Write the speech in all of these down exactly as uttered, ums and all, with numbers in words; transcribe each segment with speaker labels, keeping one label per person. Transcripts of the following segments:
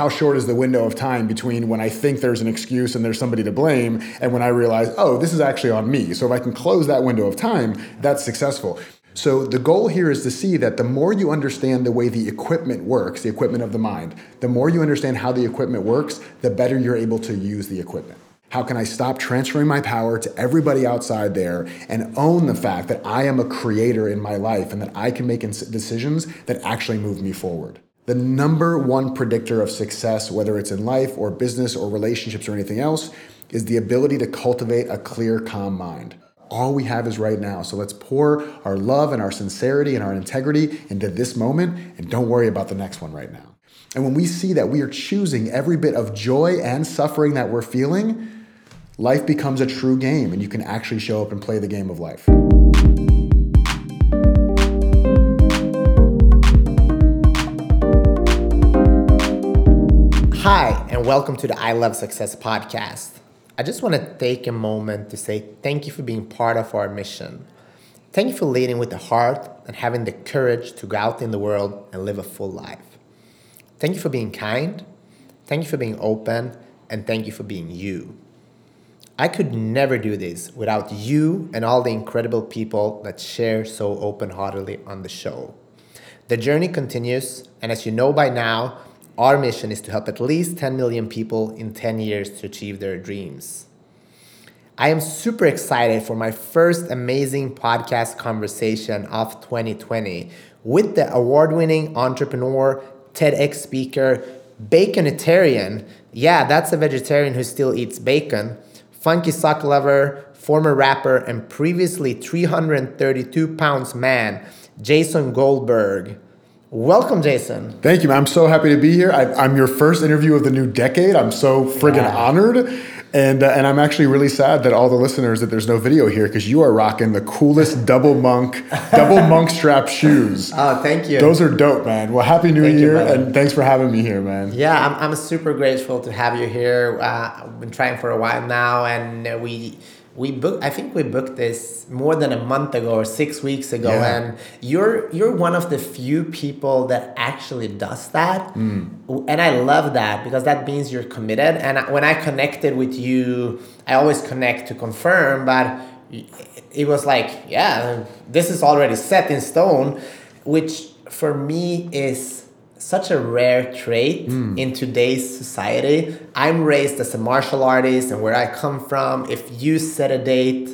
Speaker 1: how short is the window of time between when I think there's an excuse and there's somebody to blame and when I realize, oh, this is actually on me. So if I can close that window of time, that's successful. So the goal here is to see that the more you understand the way the equipment works, the equipment of the mind, the more you understand how the equipment works, the better you're able to use the equipment. How can I stop transferring my power to everybody outside there and own the fact that I am a creator in my life and that I can make decisions that actually move me forward? The number one predictor of success, whether it's in life or business or relationships or anything else, is the ability to cultivate a clear, calm mind. All we have is right now. So let's pour our love and our sincerity and our integrity into this moment and don't worry about the next one right now. And when we see that we are choosing every bit of joy and suffering that we're feeling, life becomes a true game and you can actually show up and play the game of life.
Speaker 2: Hi, and welcome to the I Love Success podcast. I just want to take a moment to say thank you for being part of our mission. Thank you for leading with the heart and having the courage to go out in the world and live a full life. Thank you for being kind. Thank you for being open. And thank you for being you. I could never do this without you and all the incredible people that share so open-heartedly on the show. The journey continues, and as you know by now, our mission is to help at least ten million people in ten years to achieve their dreams. I am super excited for my first amazing podcast conversation of twenty twenty with the award-winning entrepreneur, TEDx speaker, Baconitarian. Yeah, that's a vegetarian who still eats bacon. Funky sock lover, former rapper, and previously three hundred thirty-two pounds man, Jason Goldberg. Welcome, Jason.
Speaker 1: Thank you, man. I'm so happy to be here. I, I'm your first interview of the new decade. I'm so friggin' yeah. honored. And uh, and I'm actually really sad that all the listeners, that there's no video here because you are rocking the coolest double monk, double monk strap shoes.
Speaker 2: Oh, thank you.
Speaker 1: Those are dope, man. Well, happy new
Speaker 2: thank
Speaker 1: year.
Speaker 2: You,
Speaker 1: and thanks for having me here, man.
Speaker 2: Yeah, I'm, I'm super grateful to have you here. Uh, I've been trying for a while now, and we... We booked. I think we booked this more than a month ago or six weeks ago, yeah. and you're you're one of the few people that actually does that, mm. and I love that because that means you're committed. And when I connected with you, I always connect to confirm, but it was like, yeah, this is already set in stone, which for me is such a rare trait mm. in today's society. I'm raised as a martial artist, and where I come from, if you set a date,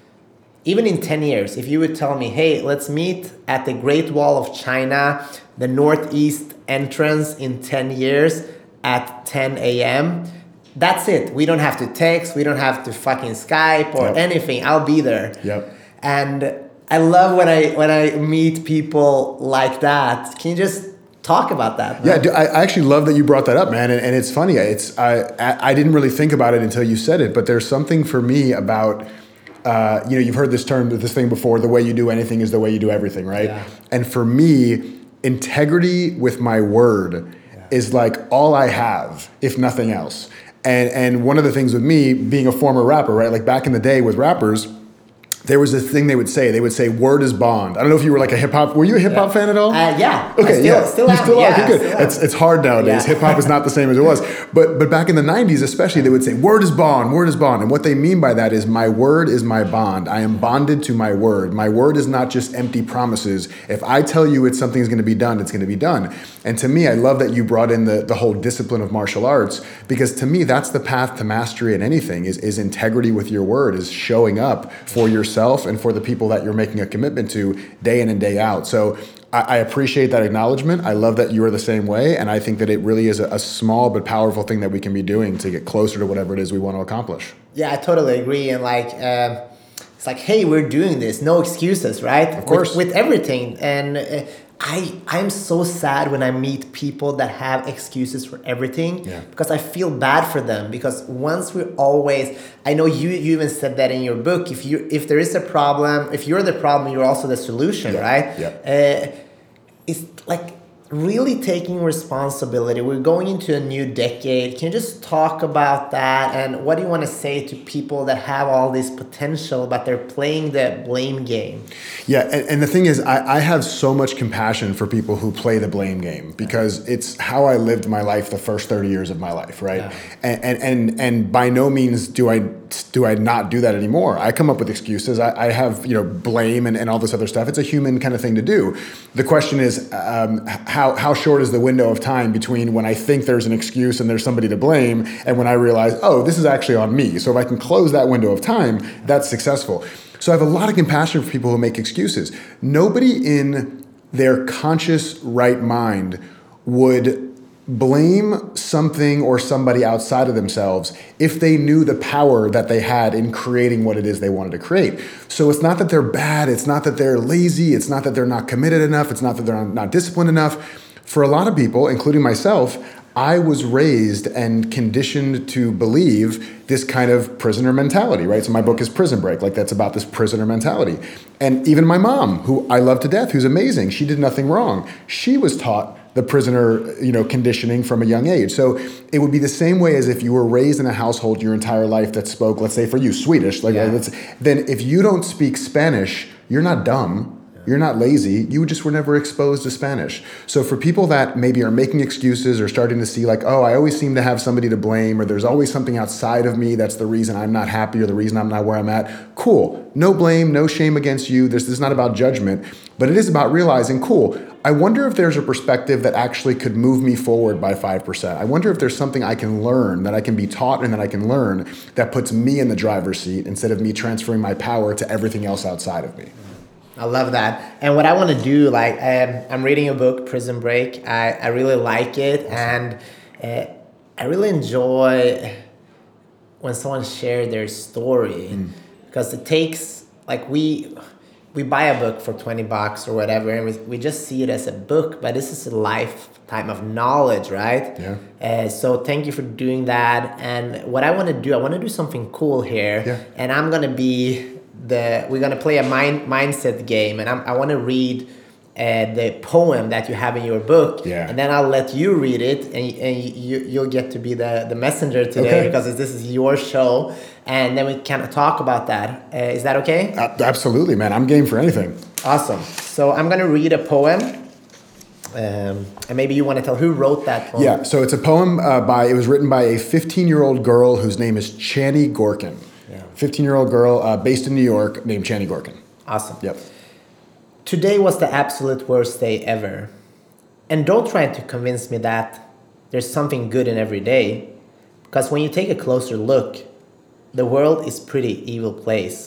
Speaker 2: even in ten years, if you would tell me, hey, let's meet at the Great Wall of China, the northeast entrance in ten years at ten a.m., that's it. We don't have to text. We don't have to fucking Skype or yep. anything. I'll be there.
Speaker 1: Yep.
Speaker 2: And I love when I when I meet people like that. Can you just talk about that, man?
Speaker 1: Yeah, I actually love that you brought that up, man. And, and it's funny. It's I I didn't really think about it until you said it, but there's something for me about, uh, you know, you've heard this term, this thing before, the way you do anything is the way you do everything, right? Yeah. And for me, integrity with my word yeah. is like all I have, if nothing else. And and one of the things with me being a former rapper, right? Like back in the day with rappers, there was this thing they would say. They would say, "Word is bond." I don't know if you were like a hip hop. Were you a hip hop
Speaker 2: yeah.
Speaker 1: fan at all?
Speaker 2: Uh, yeah.
Speaker 1: Okay.
Speaker 2: Still,
Speaker 1: yeah.
Speaker 2: Still
Speaker 1: you
Speaker 2: am.
Speaker 1: still are.
Speaker 2: Yeah,
Speaker 1: okay, good.
Speaker 2: still
Speaker 1: It's it's hard nowadays.
Speaker 2: Yeah.
Speaker 1: Hip hop is not the same as it was. But but back in the nineties, especially, they would say, "Word is bond. Word is bond." And what they mean by that is, my word is my bond. I am bonded to my word. My word is not just empty promises. If I tell you it's something is going to be done, it's going to be done. And to me, I love that you brought in the the whole discipline of martial arts, because to me, that's the path to mastery in anything. Is is integrity with your word. Is showing up for yourself and for the people that you're making a commitment to day in and day out. So I, I appreciate that acknowledgement. I love that you're the same way. And I think that it really is a, a small but powerful thing that we can be doing to get closer to whatever it is we want to accomplish.
Speaker 2: Yeah, I totally agree. And like, uh, it's like, hey, we're doing this. No excuses, right?
Speaker 1: Of course.
Speaker 2: With, with everything. And uh, I, I'm so sad when I meet people that have excuses for everything
Speaker 1: yeah.
Speaker 2: because I feel bad for them. Because once we're always, I know you, you even said that in your book, if you if there is a problem, if you're the problem, you're also the solution,
Speaker 1: yeah.
Speaker 2: right?
Speaker 1: Yeah.
Speaker 2: Uh, it's like really taking responsibility. We're going into a new decade. Can you just talk about that? And what do you want to say to people that have all this potential, but they're playing the blame game?
Speaker 1: Yeah, and, and the thing is, I, I have so much compassion for people who play the blame game because it's how I lived my life the first thirty years of my life, right? Yeah. And, and and and by no means do I do I not do that anymore. I come up with excuses. I, I have, you know, blame and, and all this other stuff. It's a human kind of thing to do. The question is, um, how how short is the window of time between when I think there's an excuse and there's somebody to blame and when I realize, oh, this is actually on me. So if I can close that window of time, that's successful. So I have a lot of compassion for people who make excuses. Nobody in their conscious right mind would blame something or somebody outside of themselves if they knew the power that they had in creating what it is they wanted to create. So it's not that they're bad, it's not that they're lazy, it's not that they're not committed enough, it's not that they're not disciplined enough. For a lot of people, including myself, I was raised and conditioned to believe this kind of prisoner mentality, right? So my book is Prison Break, like that's about this prisoner mentality. And even my mom, who I love to death, who's amazing, she did nothing wrong. She was taught the prisoner, you know, conditioning from a young age. So it would be the same way as if you were raised in a household your entire life that spoke, let's say for you, Swedish. Like, yeah. let's, then if you don't speak Spanish, you're not dumb. You're not lazy. You just were never exposed to Spanish. So for people that maybe are making excuses or starting to see like, oh, I always seem to have somebody to blame, or there's always something outside of me that's the reason I'm not happy or the reason I'm not where I'm at. Cool. No blame, no shame against you. This, this is not about judgment, but it is about realizing, cool, I wonder if there's a perspective that actually could move me forward by five percent. I wonder if there's something I can learn, that I can be taught and that I can learn that puts me in the driver's seat instead of me transferring my power to everything else outside of me.
Speaker 2: I love that. And what I want to do, like, um, I'm reading a book, Prison Break. I, I really like it. And uh, I really enjoy when someone shares their story. Mm. Because it takes, like, we we buy a book for twenty bucks or whatever, and we, we just see it as a book. But this is a lifetime of knowledge, right?
Speaker 1: Yeah.
Speaker 2: Uh, so thank you for doing that. And what I want to do, I want to do something cool here.
Speaker 1: Yeah.
Speaker 2: And I'm going to be... The, we're going to play a mind mindset game, and I'm, I want to read uh, the poem that you have in your book,
Speaker 1: yeah.
Speaker 2: and then I'll let you read it, and, and you, you'll get to be the, the messenger today, okay. because this is your show, and then we can talk about that. Uh, is that okay?
Speaker 1: Uh, absolutely, man. I'm game for anything.
Speaker 2: Awesome. So I'm going to read a poem. Um, and maybe you want to tell who wrote that poem.
Speaker 1: Yeah, so it's a poem uh, by, it was written by a fifteen-year-old girl whose name is Chani Gorkin. fifteen-year-old girl uh, based in New York named Chani Gorkin.
Speaker 2: Awesome.
Speaker 1: Yep.
Speaker 2: Today was the absolute worst day ever. And don't try to convince me that there's something good in every day. Because when you take a closer look, the world is a pretty evil place.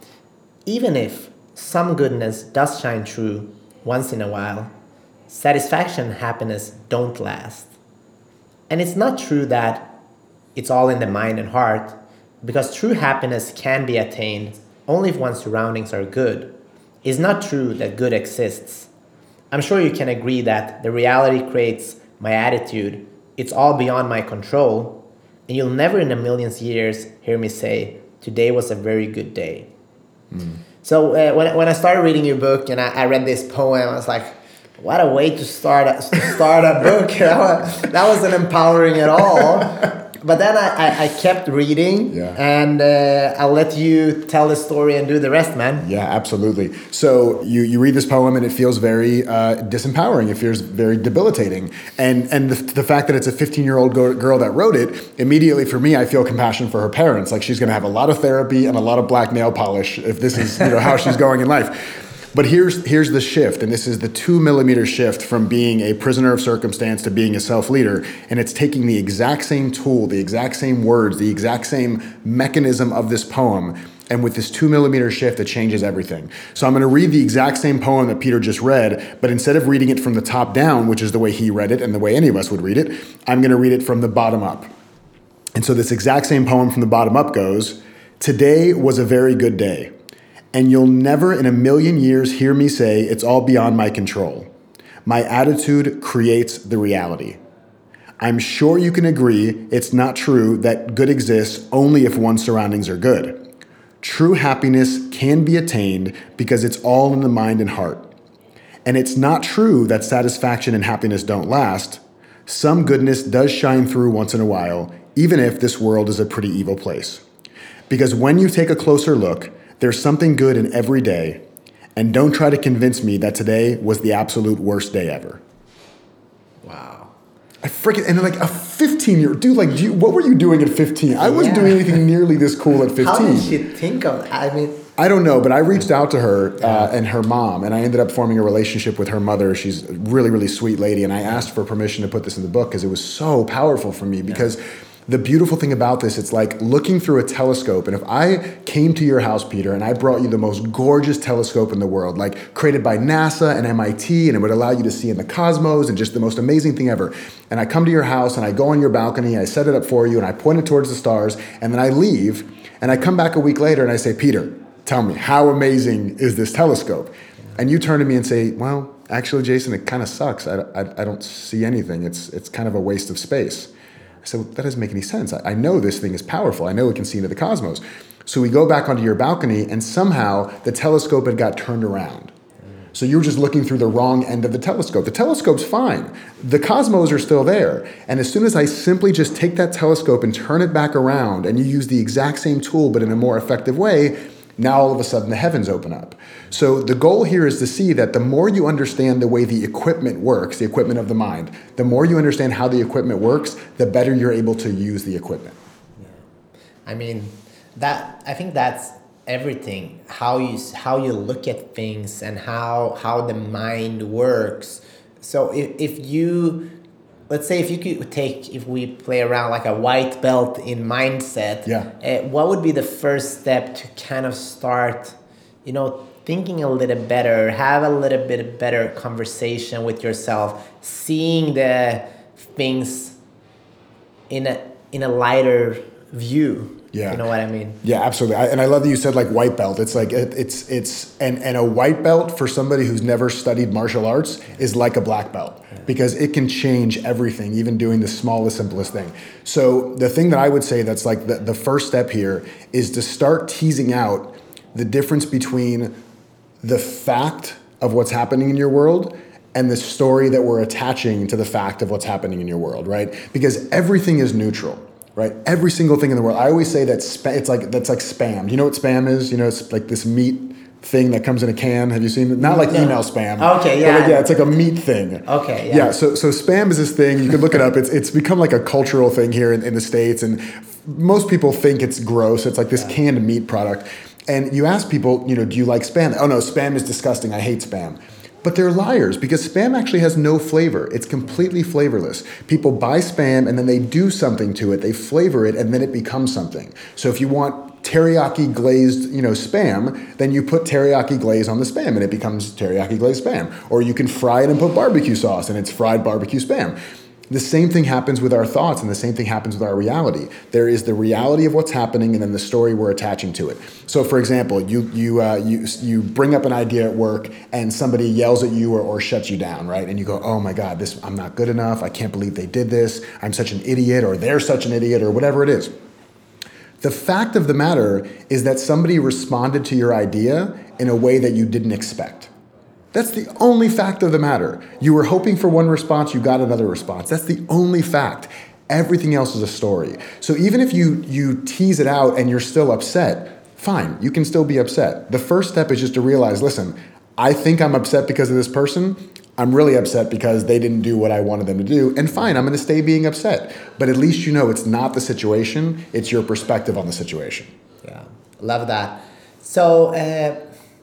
Speaker 2: Even if some goodness does shine through once in a while, satisfaction and happiness don't last. And it's not true that it's all in the mind and heart, because true happiness can be attained only if one's surroundings are good. It's not true that good exists. I'm sure you can agree that the reality creates my attitude. It's all beyond my control. And you'll never in a million years hear me say, today was a very good day. Mm. So uh, when, when I started reading your book and I, I read this poem, I was like, what a way to start a, to start a book. That wasn't empowering at all. But then I, I, I kept reading,
Speaker 1: yeah.
Speaker 2: and uh, I'll let you tell the story and do the rest, man.
Speaker 1: Yeah, absolutely. So you, you read this poem and it feels very uh, disempowering. It feels very debilitating. And and the, the fact that it's a fifteen-year-old go- girl that wrote it, immediately for me, I feel compassion for her parents. Like she's going to have a lot of therapy and a lot of black nail polish if this is you know how she's going in life. But here's here's the shift, and this is the two millimeter shift from being a prisoner of circumstance to being a self-leader, and it's taking the exact same tool, the exact same words, the exact same mechanism of this poem, and with this two millimeter shift, it changes everything. So I'm going to read the exact same poem that Peter just read, but instead of reading it from the top down, which is the way he read it and the way any of us would read it, I'm going to read it from the bottom up. And so this exact same poem from the bottom up goes, "Today was a very good day. And you'll never in a million years hear me say it's all beyond my control. My attitude creates the reality. I'm sure you can agree it's not true that good exists only if one's surroundings are good. True happiness can be attained because it's all in the mind and heart. And it's not true that satisfaction and happiness don't last. Some goodness does shine through once in a while, even if this world is a pretty evil place. Because when you take a closer look, there's something good in every day. And don't try to convince me that today was the absolute worst day ever.
Speaker 2: Wow.
Speaker 1: I freaking, and like a fifteen year dude, like, do you, what were you doing at fifteen? I wasn't
Speaker 2: Yeah.
Speaker 1: doing anything nearly this cool at fifteen.
Speaker 2: How did she think of that? I mean,
Speaker 1: I don't know, but I reached out to her uh, and her mom, and I ended up forming a relationship with her mother. She's a really, really sweet lady, and I asked for permission to put this in the book because it was so powerful for me. Because the beautiful thing about this, it's like looking through a telescope. And if I came to your house, Peter, and I brought you the most gorgeous telescope in the world, like created by NASA and M I T, and it would allow you to see in the cosmos and just the most amazing thing ever. And I come to your house and I go on your balcony, I set it up for you, and I point it towards the stars, and then I leave, and I come back a week later and I say, Peter, tell me, how amazing is this telescope? And you turn to me and say, well, actually, Jason, it kind of sucks. I, I, I don't see anything. It's, it's kind of a waste of space. I said, well, that doesn't make any sense. I, I know this thing is powerful. I know it can see into the cosmos. So we go back onto your balcony, and somehow the telescope had got turned around. So you were just looking through the wrong end of the telescope. The telescope's fine. The cosmos are still there. And as soon as I simply just take that telescope and turn it back around, and you use the exact same tool but in a more effective way, now all of a sudden the heavens open up. So the goal here is to see that the more you understand the way the equipment works, the equipment of the mind, the more you understand how the equipment works, the better you're able to use the equipment.
Speaker 2: Yeah. I mean, that I think that's everything. How you how you look at things and how how the mind works. So if if you let's say if you could take, if we play around like a white belt in mindset,
Speaker 1: yeah.
Speaker 2: uh, what would be the first step to kind of start, you know, thinking a little better, have a little bit better conversation with yourself, seeing the things in a in a lighter view.
Speaker 1: Yeah.
Speaker 2: You know what I mean?
Speaker 1: Yeah, absolutely. I, and I love that you said like white belt. It's like, it, it's, it's, and, and a white belt for somebody who's never studied martial arts is like a black belt yeah. because it can change everything, even doing the smallest, simplest thing. So the thing that I would say that's like the, the first step here is to start teasing out the difference between the fact of what's happening in your world and the story that we're attaching to the fact of what's happening in your world, right? Because everything is neutral. Right, every single thing in the world. I always say that sp- it's like that's like spam. You know what spam is? You know, it's like this meat thing that comes in a can. Have you seen it? Not like
Speaker 2: no.
Speaker 1: email spam.
Speaker 2: Okay, yeah,
Speaker 1: like, yeah, it's like a meat thing.
Speaker 2: Okay, yeah.
Speaker 1: Yeah, so so spam is this thing. You can look it up. It's it's become like a cultural thing here in, in the States, and most people think it's gross. It's like this yeah. canned meat product, and you ask people, you know, do you like spam? Oh no, spam is disgusting. I hate spam. But they're liars because spam actually has no flavor. It's completely flavorless. People buy spam and then they do something to it. They flavor it and then it becomes something. So if you want teriyaki glazed, you know, spam, then you put teriyaki glaze on the spam and it becomes teriyaki glazed spam. Or you can fry it and put barbecue sauce and it's fried barbecue spam. The same thing happens with our thoughts and the same thing happens with our reality. There is the reality of what's happening and then the story we're attaching to it. So for example, you you uh, you you bring up an idea at work and somebody yells at you or, or shuts you down, right? And you go, oh my God, this I'm not good enough. I can't believe they did this. I'm such an idiot, or they're such an idiot, or whatever it is. The fact of the matter is that somebody responded to your idea in a way that you didn't expect. That's the only fact of the matter. You were hoping for one response, you got another response. That's the only fact. Everything else is a story. So even if you you tease it out and you're still upset, fine, you can still be upset. The first step is just to realize, listen, I think I'm upset because of this person. I'm really upset because they didn't do what I wanted them to do. And fine, I'm going to stay being upset. But at least you know it's not the situation, it's your perspective on the situation.
Speaker 2: Yeah, love that. So, uh,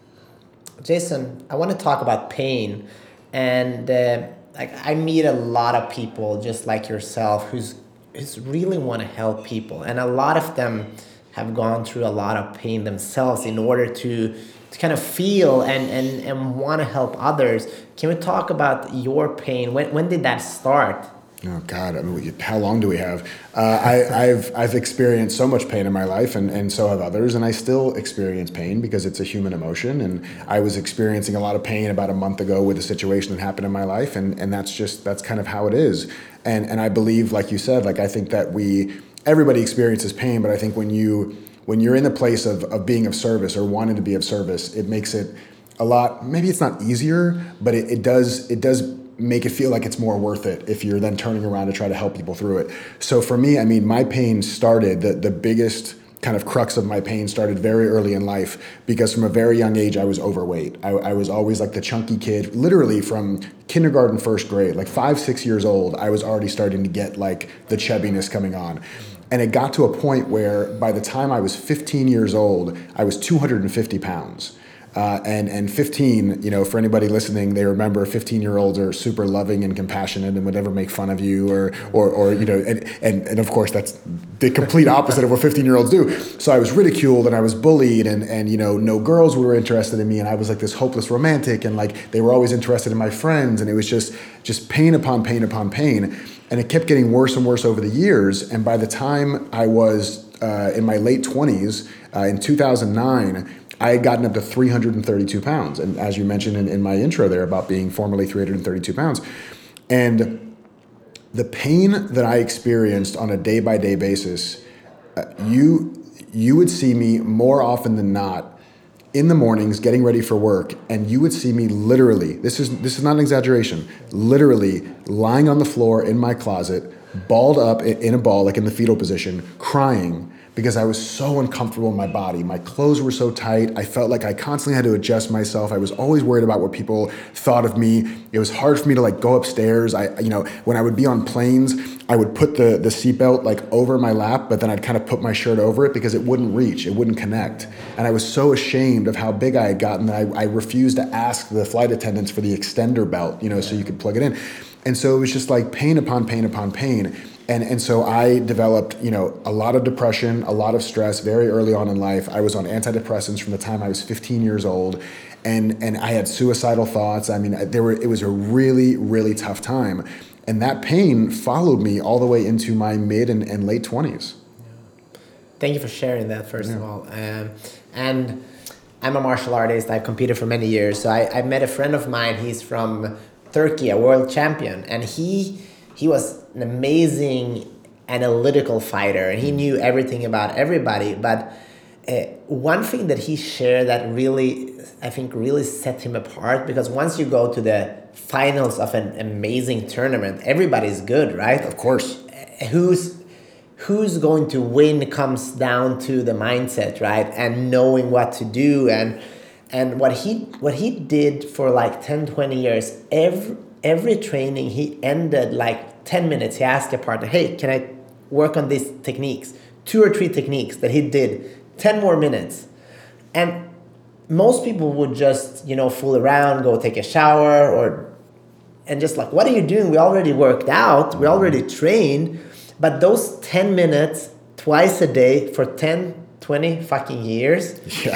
Speaker 2: Jason, I want to talk about pain, and uh, like I meet a lot of people just like yourself who's who's really want to help people, and a lot of them have gone through a lot of pain themselves in order to to kind of feel and and, and want to help others. Can we talk about your pain? When when did that start?
Speaker 1: Oh God! I mean, how long do we have? Uh, I, I've I've experienced so much pain in my life, and, and so have others, and I still experience pain because it's a human emotion. And I was experiencing a lot of pain about a month ago with a situation that happened in my life, and, and that's just that's kind of how it is. And and I believe, like you said, like I think that we everybody experiences pain, but I think when you when you're in the place of of being of service or wanting to be of service, it makes it a lot, maybe it's not easier, but it, it does it does make it feel like it's more worth it if you're then turning around to try to help people through it. So for me, I mean, my pain started, the, the biggest kind of crux of my pain started very early in life, because from a very young age, I was overweight. I, I was always like the chunky kid, literally from kindergarten, first grade, like five, six years old, I was already starting to get like the chubbiness coming on. And it got to a point where by the time I was fifteen years old, I was two hundred fifty pounds. Uh, and and fifteen, you know, for anybody listening, they remember fifteen-year-olds are super loving and compassionate and would never make fun of you, or or or you know, and and, and of course that's the complete opposite of what fifteen-year-olds do. So I was ridiculed and I was bullied, and and you know, no girls were interested in me, and I was like this hopeless romantic, and like they were always interested in my friends, and it was just just pain upon pain upon pain, and it kept getting worse and worse over the years. And by the time I was uh, in my late twenties, uh, in two thousand nine. I had gotten up to three hundred thirty-two pounds. And as you mentioned in, in my intro there about being formerly three hundred thirty-two pounds. And the pain that I experienced on a day-by-day basis, uh, you you would see me more often than not in the mornings getting ready for work, and you would see me literally, this is this is not an exaggeration, literally lying on the floor in my closet, balled up in a ball, like in the fetal position, crying, because I was so uncomfortable in my body. My clothes were so tight. I felt like I constantly had to adjust myself. I was always worried about what people thought of me. It was hard for me to like go upstairs. I, you know, when I would be on planes, I would put the, the seatbelt like over my lap, but then I'd kind of put my shirt over it because it wouldn't reach, it wouldn't connect. And I was so ashamed of how big I had gotten that I, I refused to ask the flight attendants for the extender belt, you know, so you could plug it in. And so it was just like pain upon pain upon pain. And and so I developed, you know, a lot of depression, a lot of stress very early on in life. I was on antidepressants from the time I was fifteen years old, and and I had suicidal thoughts. I mean, there were it was a really, really tough time. And that pain followed me all the way into my mid and, and late twenties.
Speaker 2: Thank you for sharing that, first yeah. of all. Um, and I'm a martial artist. I've competed for many years. So I, I met a friend of mine. He's from Turkey, a world champion. And he he was an amazing analytical fighter. And he knew everything about everybody. But uh, one thing that he shared that really, I think, really set him apart, because once you go to the finals of an amazing tournament, everybody's good, right?
Speaker 1: Of course.
Speaker 2: Who's who's going to win comes down to the mindset, right? And knowing what to do. And and what he what he did for like ten, twenty years, every every training he ended like ten minutes. He asked a partner, hey, can I work on these techniques? Two or three techniques that he did, ten more minutes. And most people would just, you know, fool around, go take a shower, or and just like, what are you doing? We already worked out, we already trained. But those ten minutes twice a day for ten, twenty fucking years,
Speaker 1: yeah,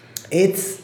Speaker 2: it's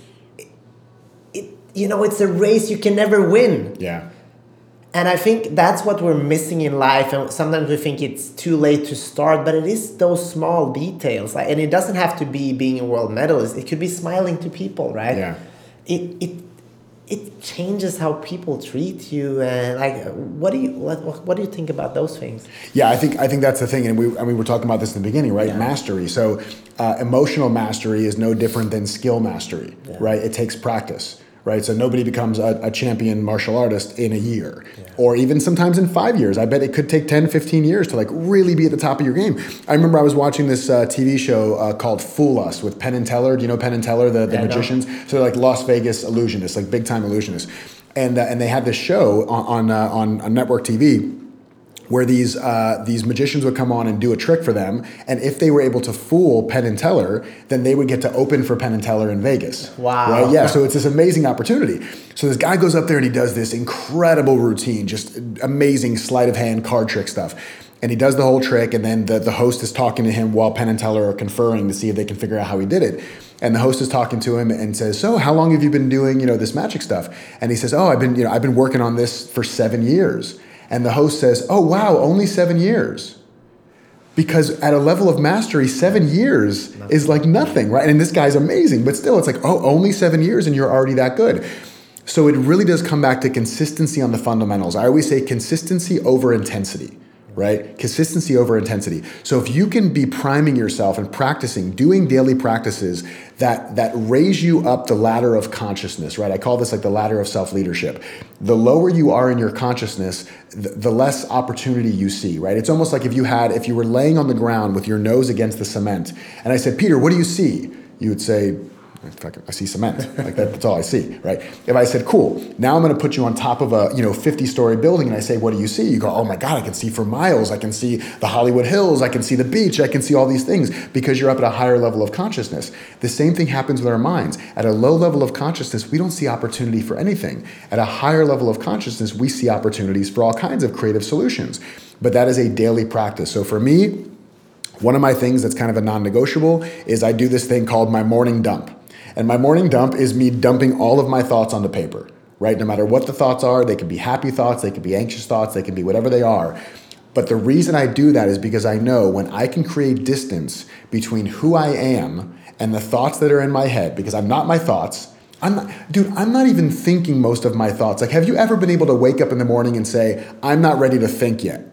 Speaker 2: it you know, it's a race you can never win.
Speaker 1: Yeah.
Speaker 2: And I think that's what we're missing in life. And sometimes we think it's too late to start, but it is those small details. Like, and it doesn't have to be being a world medalist. It could be smiling to people, right?
Speaker 1: Yeah.
Speaker 2: It it it changes how people treat you. And like, what do you what, what do you think about those things?
Speaker 1: Yeah, I think I think that's the thing. And we I mean, we're talking about this in the beginning, right?
Speaker 2: Yeah.
Speaker 1: Mastery. So uh, emotional mastery is no different than skill mastery,
Speaker 2: yeah.
Speaker 1: right? It takes practice. Right, so nobody becomes a, a champion martial artist in a year,
Speaker 2: yeah.
Speaker 1: or even sometimes in five years. I bet it could take ten, fifteen years to like really be at the top of your game. I remember I was watching this uh, T V show uh, called Fool Us with Penn and Teller. Do you know Penn and Teller, the, the yeah, magicians? No. So they're like Las Vegas illusionists, like big time illusionists. And uh, and they had this show on on, uh, on on network T V where these uh, these magicians would come on and do a trick for them, and if they were able to fool Penn and Teller, then they would get to open for Penn and Teller in Vegas.
Speaker 2: Wow!
Speaker 1: Right? Yeah. So it's this amazing opportunity. So this guy goes up there and he does this incredible routine, just amazing sleight of hand card trick stuff, and he does the whole trick, and then the the host is talking to him while Penn and Teller are conferring to see if they can figure out how he did it. And the host is talking to him and says, "So, how long have you been doing, you know, this magic stuff?" And he says, "Oh, I've been, you know, I've been working on this for seven years." And the host says, "Oh, wow, only seven years." Because at a level of mastery, seven years nothing. is like nothing, right? And this guy's amazing, but still it's like, oh, only seven years and you're already that good. So it really does come back to consistency on the fundamentals. I always say consistency over intensity, right? Consistency over intensity. So if you can be priming yourself and practicing, doing daily practices that that raise you up the ladder of consciousness, right? I call this like the ladder of self-leadership. The lower you are in your consciousness, the, the less opportunity you see, right? It's almost like if you had, if you were laying on the ground with your nose against the cement, and I said, Peter, what do you see? You would say, I see cement. Like that, that's all I see, right? If I said, cool, now I'm going to put you on top of a, you know, fifty-story building, and I say, what do you see? You go, oh my God, I can see for miles. I can see the Hollywood Hills. I can see the beach. I can see all these things because you're up at a higher level of consciousness. The same thing happens with our minds. At a low level of consciousness, we don't see opportunity for anything. At a higher level of consciousness, we see opportunities for all kinds of creative solutions. But that is a daily practice. So for me, one of my things that's kind of a non-negotiable is I do this thing called my morning dump. And my morning dump is me dumping all of my thoughts onto paper, right? No matter what the thoughts are, they can be happy thoughts, they can be anxious thoughts, they can be whatever they are. But the reason I do that is because I know when I can create distance between who I am and the thoughts that are in my head, because I'm not my thoughts. I'm not, dude, I'm not even thinking most of my thoughts. Like, have you ever been able to wake up in the morning and say, I'm not ready to think yet?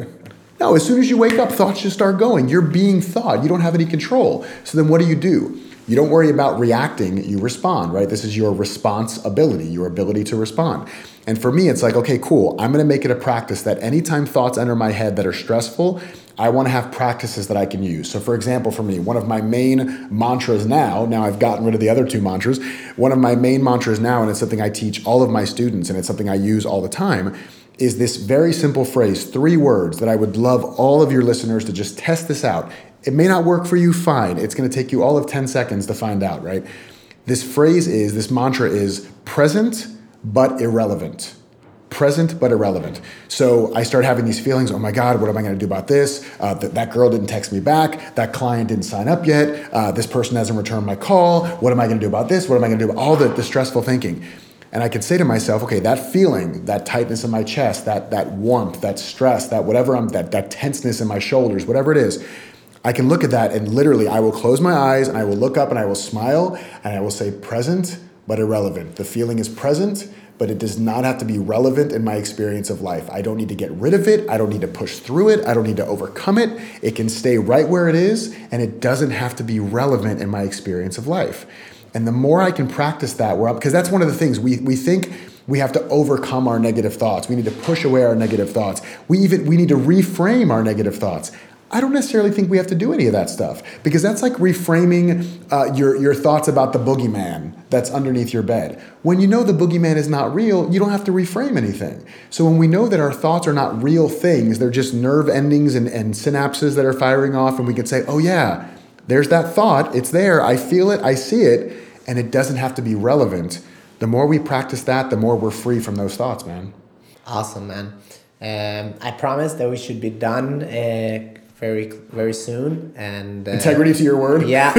Speaker 1: No, as soon as you wake up, thoughts just start going. You're being thought. You don't have any control. So then what do you do? You don't worry about reacting, you respond, right? This is your response ability, your ability to respond. And for me, it's like, okay, cool. I'm going to make it a practice that anytime thoughts enter my head that are stressful, I want to have practices that I can use. So for example, for me, one of my main mantras now, now I've gotten rid of the other two mantras, one of my main mantras now, and it's something I teach all of my students, and it's something I use all the time, is this very simple phrase, three words that I would love all of your listeners to just test this out. It may not work for you, fine. It's going to take you all of ten seconds to find out, right? This phrase is, this mantra is present but irrelevant. Present but irrelevant. So I start having these feelings, oh my God, what am I going to do about this? Uh, th- that girl didn't text me back. That client didn't sign up yet. Uh, this person hasn't returned my call. What am I going to do about this? What am I going to do about all the, the stressful thinking? And I can say to myself, okay, that feeling, that tightness in my chest, that that warmth, that stress, that whatever I'm, that, that tenseness in my shoulders, whatever it is, I can look at that and literally I will close my eyes and I will look up and I will smile and I will say present but irrelevant. The feeling is present, but it does not have to be relevant in my experience of life. I don't need to get rid of it. I don't need to push through it. I don't need to overcome it. It can stay right where it is, and it doesn't have to be relevant in my experience of life. And the more I can practice that, we're up, because that's one of the things we we think we have to overcome our negative thoughts. We need to push away our negative thoughts. We even we need to reframe our negative thoughts. I don't necessarily think we have to do any of that stuff, because that's like reframing uh, your, your thoughts about the boogeyman that's underneath your bed. When you know the boogeyman is not real, you don't have to reframe anything. So when we know that our thoughts are not real things, they're just nerve endings and, and synapses that are firing off, and we can say, oh yeah, there's that thought, it's there, I feel it, I see it, and it doesn't have to be relevant. The more we practice that, the more we're free from those thoughts, man.
Speaker 2: Awesome, man. Um, I promise that we should be done uh, very very soon, and uh,
Speaker 1: integrity to your word.
Speaker 2: Yeah.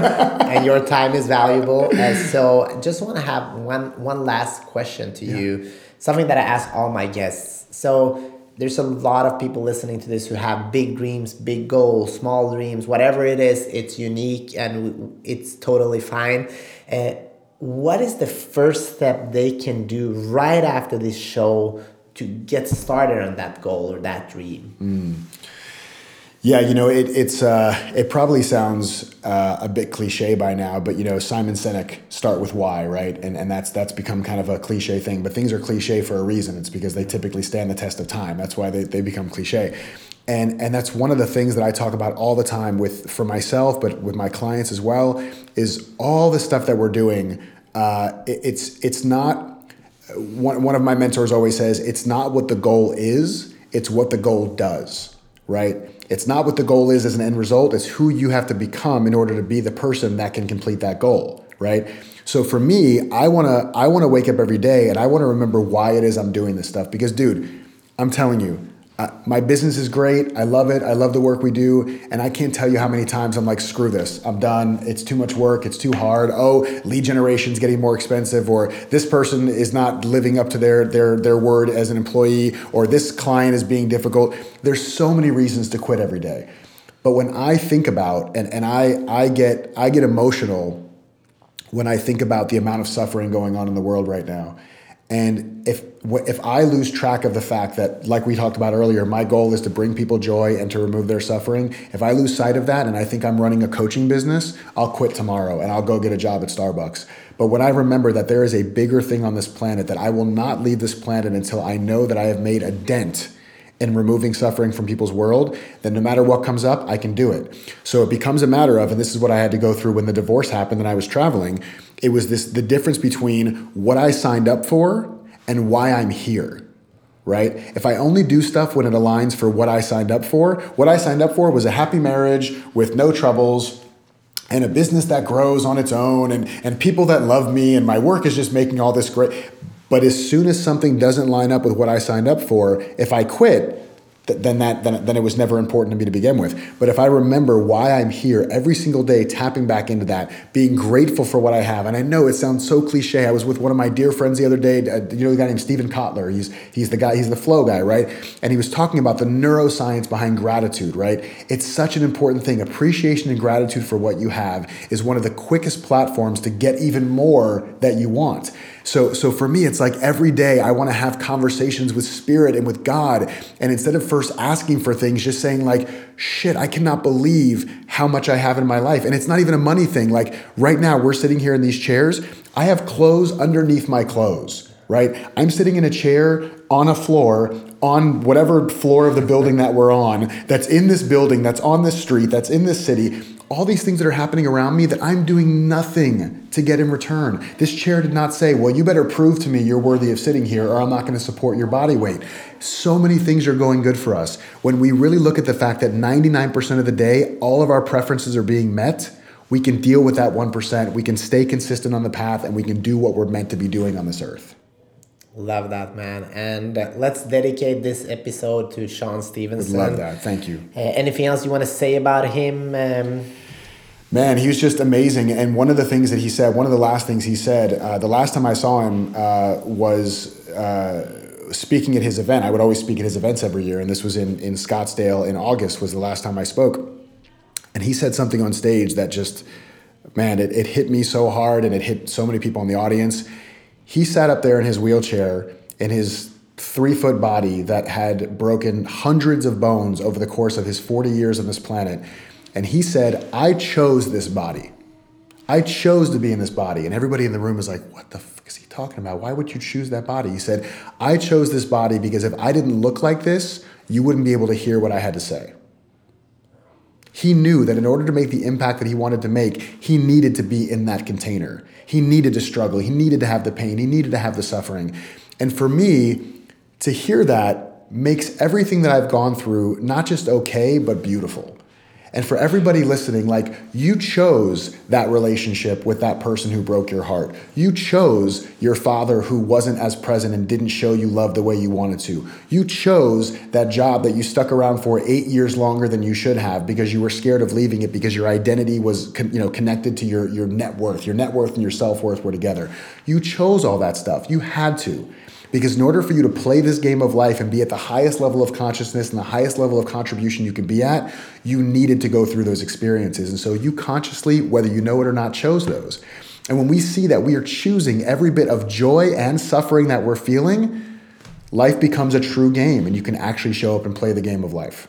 Speaker 2: And your time is valuable, and so I just want to have one one last question to yeah. you, something that I ask all my guests. So there's a lot of people listening to this who have big dreams, big goals, small dreams, whatever it is, it's unique and it's totally fine. Uh, what is the first step they can do right after this show to get started on that goal or that dream?
Speaker 1: Mm. Yeah, you know, it, it's uh, it probably sounds uh, a bit cliche by now, but you know, Simon Sinek, start with why, right? And and that's that's become kind of a cliche thing. But things are cliche for a reason. It's because they typically stand the test of time. That's why they, they become cliche. And and that's one of the things that I talk about all the time with for myself, but with my clients as well, is all the stuff that we're doing. Uh, it, it's it's not. One one of my mentors always says, it's not what the goal is, it's what the goal does, right? It's not what the goal is as an end result, it's who you have to become in order to be the person that can complete that goal, right? So for me, I wanna I wanna wake up every day and I wanna remember why it is I'm doing this stuff. Because dude, I'm telling you, uh, my business is great. I love it. I love the work we do. And I can't tell you how many times I'm like, screw this. I'm done. It's too much work. It's too hard. Oh, lead generation's getting more expensive, or this person is not living up to their, their, their word as an employee, or this client is being difficult. There's so many reasons to quit every day. But when I think about, and, and I, I get, I get emotional when I think about the amount of suffering going on in the world right now. And if if I lose track of the fact that, like we talked about earlier, my goal is to bring people joy and to remove their suffering, if I lose sight of that and I think I'm running a coaching business, I'll quit tomorrow and I'll go get a job at Starbucks. But when I remember that there is a bigger thing on this planet, that I will not leave this planet until I know that I have made a dent in removing suffering from people's world, then no matter what comes up, I can do it. So it becomes a matter of, and this is what I had to go through when the divorce happened and I was traveling, it was this the difference between what I signed up for and why I'm here, right? If I only do stuff when it aligns for what I signed up for, what I signed up for was a happy marriage with no troubles and a business that grows on its own and, and people that love me and my work is just making all this great. But as soon as something doesn't line up with what I signed up for, if I quit, then that then, then it was never important to me to begin with. But if I remember why I'm here every single day, tapping back into that, being grateful for what I have, and I know it sounds so cliche. I was with one of my dear friends the other day. Uh, you know the guy named Stephen Kotler. He's he's the guy. He's the flow guy, right? And he was talking about the neuroscience behind gratitude, right? It's such an important thing. Appreciation and gratitude for what you have is one of the quickest platforms to get even more that you want. So, so for me, it's like every day I want to have conversations with Spirit and with God. And instead of first asking for things, just saying like, shit, I cannot believe how much I have in my life. And it's not even a money thing. Like right now we're sitting here in these chairs. I have clothes underneath my clothes, right? I'm sitting in a chair on a floor, on whatever floor of the building that we're on, that's in this building, that's on this street, that's in this city. All these things that are happening around me that I'm doing nothing to get in return. This chair did not say, well, you better prove to me you're worthy of sitting here or I'm not going to support your body weight. So many things are going good for us. When we really look at the fact that ninety-nine percent of the day, all of our preferences are being met, we can deal with that one percent. We can stay consistent on the path and we can do what we're meant to be doing on this earth.
Speaker 2: Love that, man. And uh, let's dedicate this episode to Shawn Stevenson.
Speaker 1: Would love that. Thank you.
Speaker 2: Uh, anything else you want to say about him? Um,
Speaker 1: Man, he was just amazing. And one of the things that he said, one of the last things he said, uh, the last time I saw him uh, was uh, speaking at his event. I would always speak at his events every year. And this was in, in Scottsdale in August was the last time I spoke. And he said something on stage that just, man, it, it hit me so hard and it hit so many people in the audience. He sat up there in his wheelchair in his three-foot body that had broken hundreds of bones over the course of his forty years on this planet. And he said, I chose this body. I chose to be in this body. And everybody in the room was like, what the fuck is he talking about? Why would you choose that body? He said, I chose this body because if I didn't look like this, you wouldn't be able to hear what I had to say. He knew that in order to make the impact that he wanted to make, he needed to be in that container. He needed to struggle. He needed to have the pain. He needed to have the suffering. And for me, to hear that makes everything that I've gone through not just okay, but beautiful. And for everybody listening, like you chose that relationship with that person who broke your heart. You chose your father who wasn't as present and didn't show you love the way you wanted to. You chose that job that you stuck around for eight years longer than you should have because you were scared of leaving it because your identity was you know, connected to your, your net worth. Your net worth and your self-worth were together. You chose all that stuff. You had to. Because in order for you to play this game of life and be at the highest level of consciousness and the highest level of contribution you can be at, you needed to go through those experiences. And so you consciously, whether you know it or not, chose those. And when we see that we are choosing every bit of joy and suffering that we're feeling, life becomes a true game and you can actually show up and play the game of life.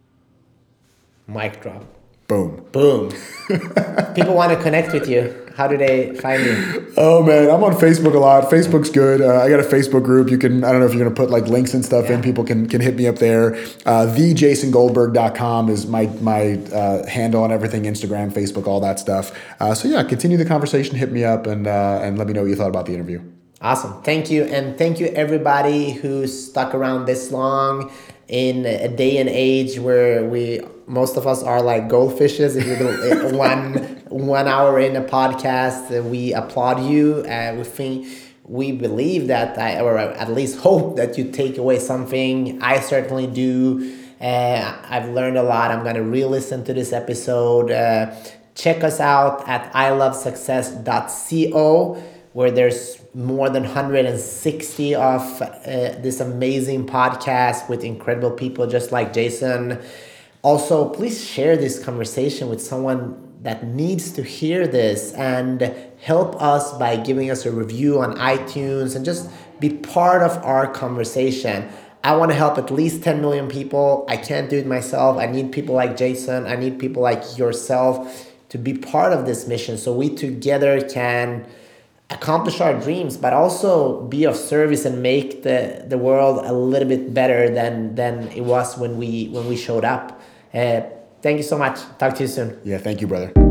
Speaker 2: Mic drop.
Speaker 1: Boom.
Speaker 2: Boom. People want to connect with you. How do they find you?
Speaker 1: Oh man, I'm on Facebook a lot. Facebook's good. Uh, I got a Facebook group. You can, I don't know if you're going to put like links and stuff yeah. in. People can can hit me up there. Uh, the jason goldberg dot com is my my uh, handle on everything, Instagram, Facebook, all that stuff. Uh, so yeah, continue the conversation. Hit me up and uh, and let me know what you thought about the interview.
Speaker 2: Awesome. Thank you. And thank you everybody who stuck around this long in a day and age where we, most of us are like goldfishes. If you do one, one hour in a podcast, we applaud you. Uh, we think, we believe that, I, or at least hope that you take away something. I certainly do. Uh, I've learned a lot. I'm going to re-listen to this episode. Uh, check us out at i love success dot co, where there's more than one hundred sixty of uh, this amazing podcast with incredible people just like Jason. Also, please share this conversation with someone that needs to hear this and help us by giving us a review on iTunes and just be part of our conversation. I want to help at least ten million people. I can't do it myself. I need people like Jason. I need people like yourself to be part of this mission so we together can accomplish our dreams, but also be of service and make the, the world a little bit better than, than it was when we when we showed up. Uh, thank you so much. Talk to you soon.
Speaker 1: Yeah, thank you, brother.